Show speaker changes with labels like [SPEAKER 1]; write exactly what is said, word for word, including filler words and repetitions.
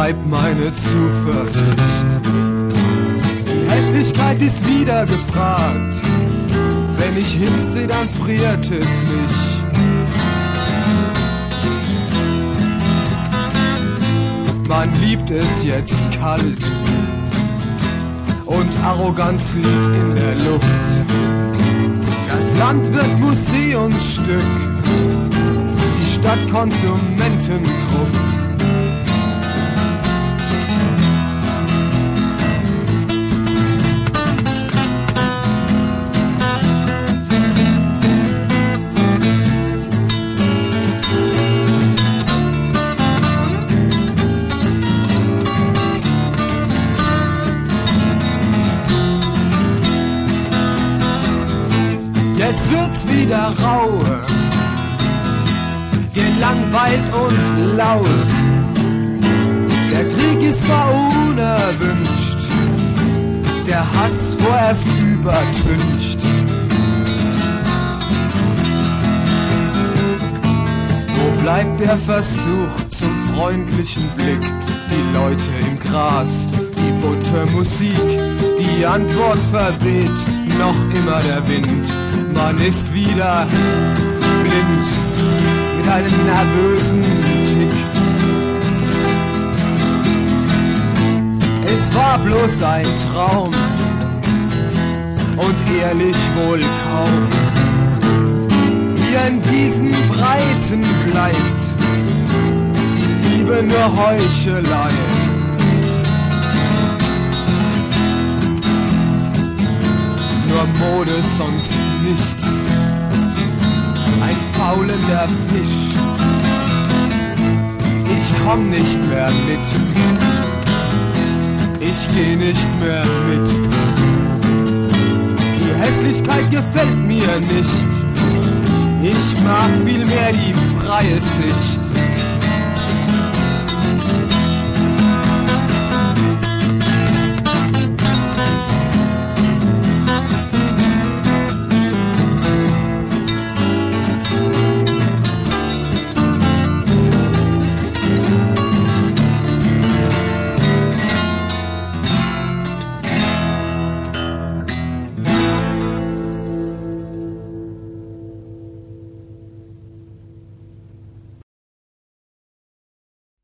[SPEAKER 1] bleibt meine Zuversicht. Die Hässlichkeit ist wieder gefragt. Wenn ich hinsehe, dann friert es mich. Man liebt es jetzt kalt und Arroganz liegt in der Luft. Das Land wird Museumsstück, die Stadt Konsumentengruft. Jetzt wird's wieder rau, gelangweilt und laut. Der Krieg ist zwar unerwünscht, der Hass vorerst übertüncht. Wo bleibt der Versuch zum freundlichen Blick? Die Leute im Gras, die bunte Musik, die Antwort verweht, noch immer der Wind. Man ist wieder blind mit einem nervösen Tick. Es war bloß ein Traum und ehrlich wohl kaum. Hier in diesen Breiten bleibt die Liebe nur Heuchelei. Nur Mode, sonst nichts, ein faulender Fisch. Ich komm nicht mehr mit, ich geh nicht mehr mit. Die Hässlichkeit gefällt mir nicht, ich mag vielmehr die freie Sicht.